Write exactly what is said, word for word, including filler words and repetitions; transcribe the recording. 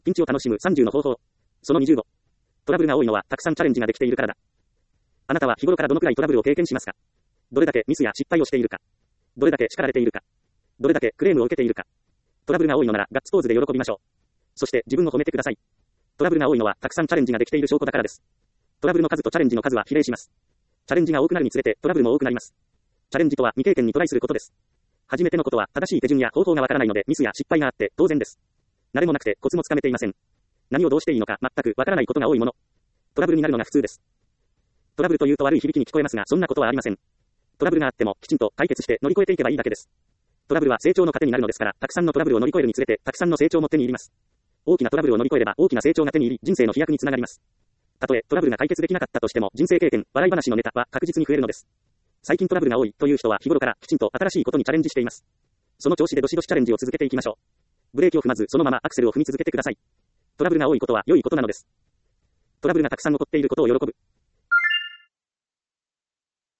ピンチを楽しむさんじゅうの方法。そのにじゅうご。トラブルが多いのはたくさんチャレンジができているからだ。あなたは日頃からどのくらいトラブルを経験しますか？どれだけミスや失敗をしているか？どれだけ叱られているか？どれだけクレームを受けているか？トラブルが多いのならガッツポーズで喜びましょう。そして自分を褒めてください。トラブルが多いのはたくさんチャレンジができている証拠だからです。トラブルの数とチャレンジの数は比例します。チャレンジが多くなるにつれてトラブルも多くなります。チャレンジとは未経験にトライすることです。初めてのことは正しい手順や方法がわからないのでミスや失敗があって当然です。慣れもなくてコツもつかめていません。何をどうしていいのか全くわからないことが多いもの。トラブルになるのが普通です。トラブルというと悪い響きに聞こえますがそんなことはありません。トラブルがあってもきちんと解決して乗り越えていけばいいだけです。トラブルは成長の糧になるのですから、たくさんのトラブルを乗り越えるにつれてたくさんの成長も手に入ります。大きなトラブルを乗り越えれば大きな成長が手に入り人生の飛躍につながります。たとえトラブルが解決できなかったとしても人生経験、笑い話のネタは確実に増えるのです。最近トラブルが多いという人は日頃からきちんと新しいことにチャレンジしています。その調子でどしどしチャレンジを続けていきましょう。ブレーキを踏まずそのままアクセルを踏み続けてください。トラブルが多いことは良いことなのです。トラブルがたくさん起こっていることを喜ぶ。